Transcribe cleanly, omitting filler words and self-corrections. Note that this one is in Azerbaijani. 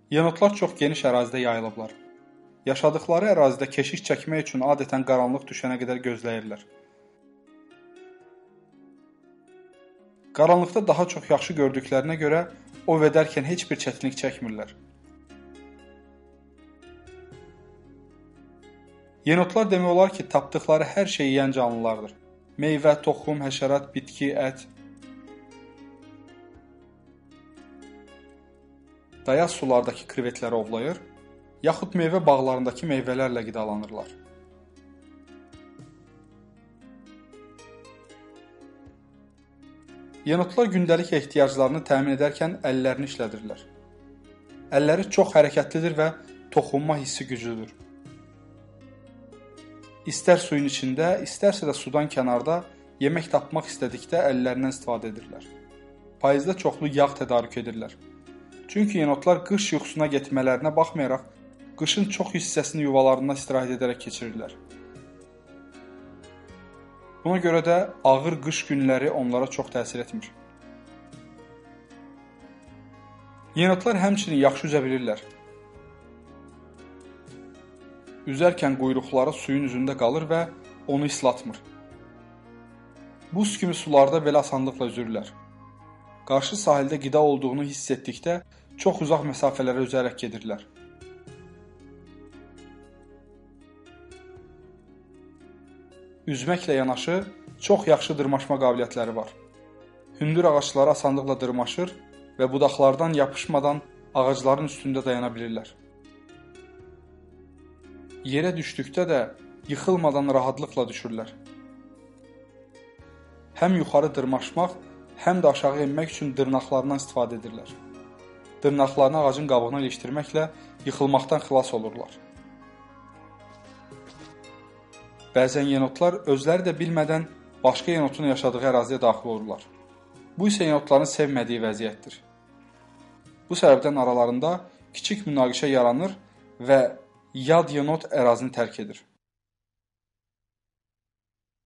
Yenotlar çox geniş ərazidə yayılıblar. Yaşadıkları ərazidə keşik çəkmək üçün adətən qaranlıq düşənə qədər gözləyirlər. Qaranlıqda daha çox yaxşı gördüklərinə görə ov edərkən heç bir çətinlik çəkmirlər. Yenotlar demək olar ki, tapdıqları hər şeyi yeyən canlılardır. Meyvə, toxum, həşərat, bitki, ət. Dayaz sulardakı krevetləri ovlayır, yaxud meyvə bağlarındakı meyvələrlə qidalanırlar. Yenotlar gündəlik ehtiyaclarını təmin edərkən əllərini işlədirlər. Əlləri çox hərəkətlidir və toxunma hissi güclüdür. İstər suyun içində, istərsə də sudan kənarda yemək tapmaq istədikdə əllərindən istifadə edirlər. Payızda çoxlu yağ tədarük edirlər. Çünki yenotlar qış yuxusuna getmələrinə baxmayaraq, qışın çox hissəsini yuvalarında istirahət edərək keçirirlər. Buna görə də ağır qış günləri onlara çox təsir etmir. Yenotlar həmçinin yaxşı üzə bilirlər. Üzərkən quyruqları suyun üzündə qalır və onu islatmır. Buz kimi sularda belə asanlıqla üzürlər. Qarşı sahildə qida olduğunu hiss etdikdə çox uzaq məsafələrə üzərək gedirlər. Üzməklə yanaşı çox yaxşı dırmaşma qabiliyyətləri var. Hündür ağaclara asanlıqla dırmaşır və budaqlardan yapışmadan ağacların üstündə dayana bilirlər. Yerə düşdükdə də yıxılmadan rahatlıqla düşürlər. Həm yuxarı dırmaşmaq, həm də aşağı enmək üçün dırnaqlarından istifadə edirlər. Dırnaqlarını ağacın qabığına ilişdirməklə yıxılmaqdan xilas olurlar. Bəzən yenotlar özləri də bilmədən başqa yenotun yaşadığı əraziyə daxil olurlar. Bu isə yenotların sevmədiyi vəziyyətdir. Bu səbəbdən aralarında kiçik münaqişə yaranır və yad yenot ərazini tərk edir.